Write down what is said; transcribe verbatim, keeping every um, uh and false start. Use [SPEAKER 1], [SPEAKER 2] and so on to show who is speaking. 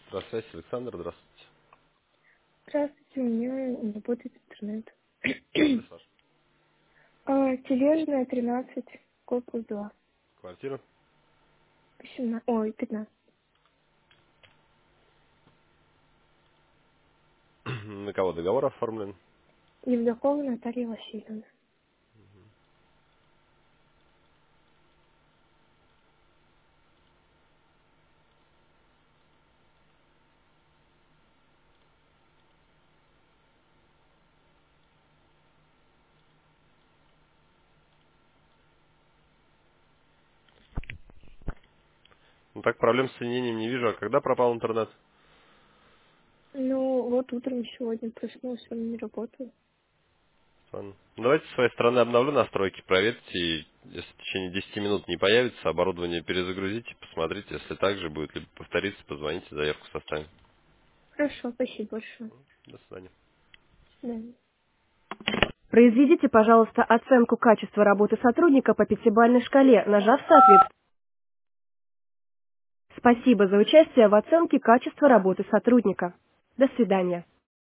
[SPEAKER 1] Здравствуйте, Александр, здравствуйте.
[SPEAKER 2] Здравствуйте, у меня не работает интернет.
[SPEAKER 1] Адрес ваш?
[SPEAKER 2] А, Тележная, тринадцать, корпус два,
[SPEAKER 1] Квартира?
[SPEAKER 2] восемнадцать, ой, пятнадцать.
[SPEAKER 1] На кого договор оформлен?
[SPEAKER 2] Евдокова Наталья Васильевна.
[SPEAKER 1] Ну так, проблем с соединением не вижу. А когда пропал интернет?
[SPEAKER 2] Ну, вот утром сегодня проснулась, он не работал.
[SPEAKER 1] Странно. Ну, давайте с своей стороны обновлю настройки, проверьте. И если в течение десяти минут не появится, оборудование перезагрузите, посмотрите. Если так же будет, либо повторится, позвоните, заявку составим.
[SPEAKER 2] Хорошо, спасибо большое.
[SPEAKER 1] До свидания.
[SPEAKER 2] До свидания.
[SPEAKER 3] Произведите, пожалуйста, оценку качества работы сотрудника по пятибалльной шкале, нажав соответствие. Спасибо за участие в оценке качества работы сотрудника. До свидания.